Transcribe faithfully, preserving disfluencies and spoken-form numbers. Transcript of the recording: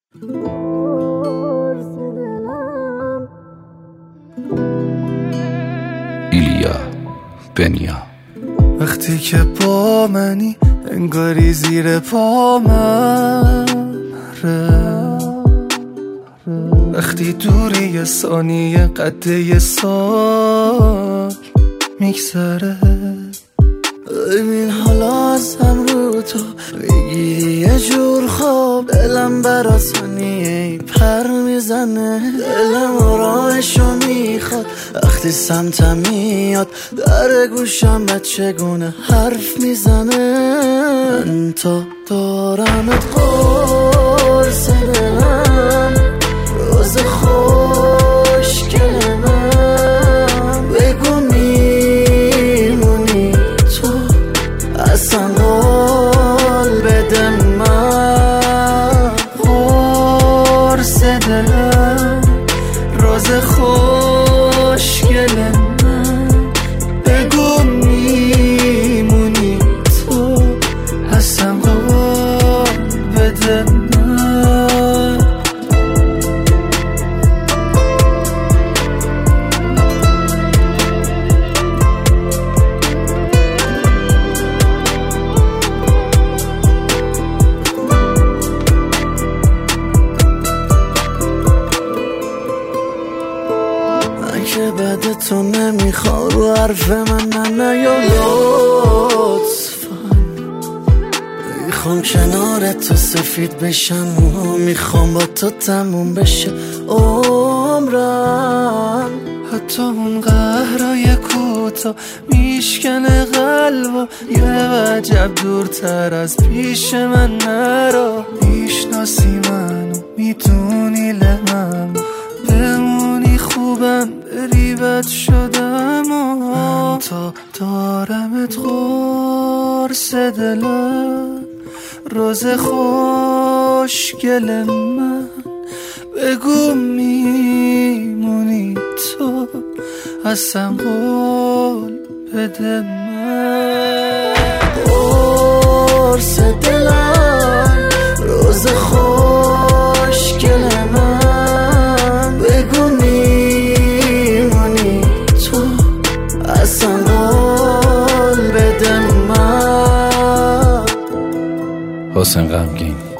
ایلیا بنیا. وقتی که با منی انگاری زیر پا من وقتی دوری یه ثانیه قد یه سال میگذره، ببین حالا ازم رو تو بگیری یه جور خواب، دلم برا ثانیه پر میزنه، دلم آرامشو میخواد وقتی سمتم میاد، در گوشم چگونه حرف میزنه، من تا دارمت قرص دلم، روز خوشگل من، بگو میمونی تو اصلا قول بده من، قرص دلم، روز خوشگل من، بگو میمونی تو اصلا قول بده من. که بعد تو نمیخوام رو حرف من نه یا لطفا، میخوام کنار تو سفید بشم و میخوام با تو تموم بشه عمرم، حتی اون قهرای کوتا میشکنه قلب و یه وجب دورتر از پیش من نرا، میشناسی منو میدونی لمم بمونی خوبم بری بد شدم و من تا دارمت قرص دلم، روز خوشگل من، بگو میمونی تو اصلا قول بده من، قرص دلم، روز خوشگل من، بگو میمونی تو اصلا قول بده من. حسین غمگین.